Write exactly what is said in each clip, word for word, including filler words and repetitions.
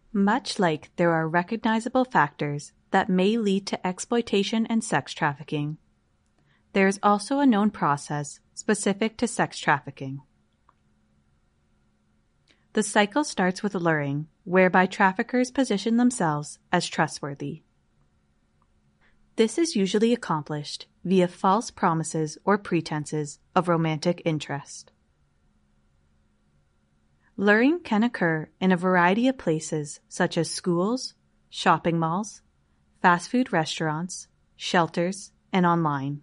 Much like there are recognizable factors that may lead to exploitation and sex trafficking, there is also a known process specific to sex trafficking. The cycle starts with luring, whereby traffickers position themselves as trustworthy. This is usually accomplished via false promises or pretenses of romantic interest. Luring can occur in a variety of places such as schools, shopping malls, fast food restaurants, shelters, and online.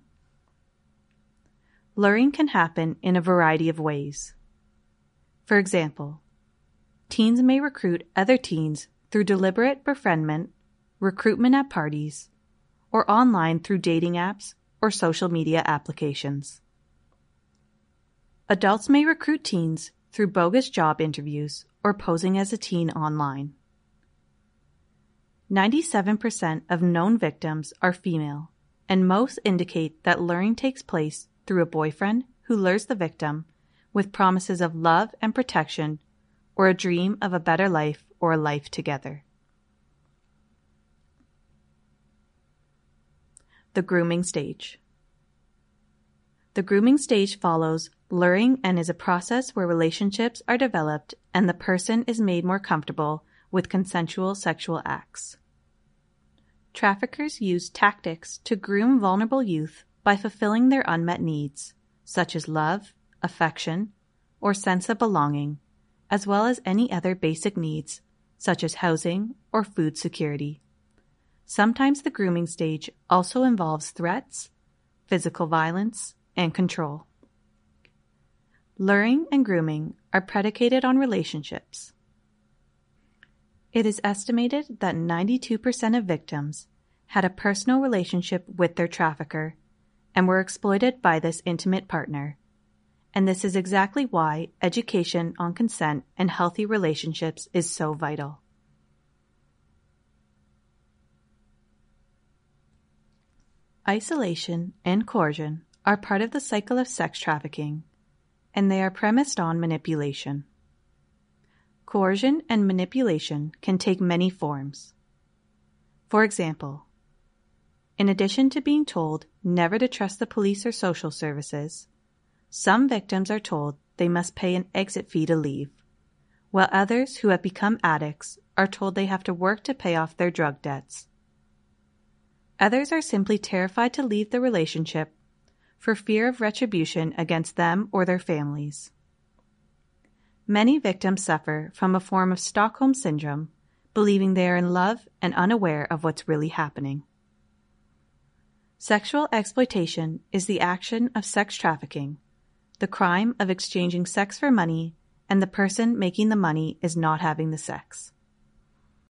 Luring can happen in a variety of ways. For example, teens may recruit other teens through deliberate befriendment, recruitment at parties, or online through dating apps or social media applications. Adults may recruit teens through bogus job interviews or posing as a teen online. ninety-seven percent of known victims are female, and most indicate that luring takes place through a boyfriend who lures the victim with promises of love and protection or a dream of a better life or a life together. The grooming stage. The grooming stage follows luring and is a process where relationships are developed and the person is made more comfortable with consensual sexual acts. Traffickers use tactics to groom vulnerable youth by fulfilling their unmet needs, such as love, affection, or sense of belonging, as well as any other basic needs, such as housing or food security. Sometimes the grooming stage also involves threats, physical violence, and control. Luring and grooming are predicated on relationships. It is estimated that ninety-two percent of victims had a personal relationship with their trafficker and were exploited by this intimate partner. And this is exactly why education on consent and healthy relationships is so vital. Isolation and coercion are part of the cycle of sex trafficking, and they are premised on manipulation. Coercion and manipulation can take many forms. For example, in addition to being told never to trust the police or social services, some victims are told they must pay an exit fee to leave, while others who have become addicts are told they have to work to pay off their drug debts. Others are simply terrified to leave the relationship for fear of retribution against them or their families. Many victims suffer from a form of Stockholm Syndrome, believing they are in love and unaware of what's really happening. Sexual exploitation is the action of sex trafficking, the crime of exchanging sex for money, and the person making the money is not having the sex.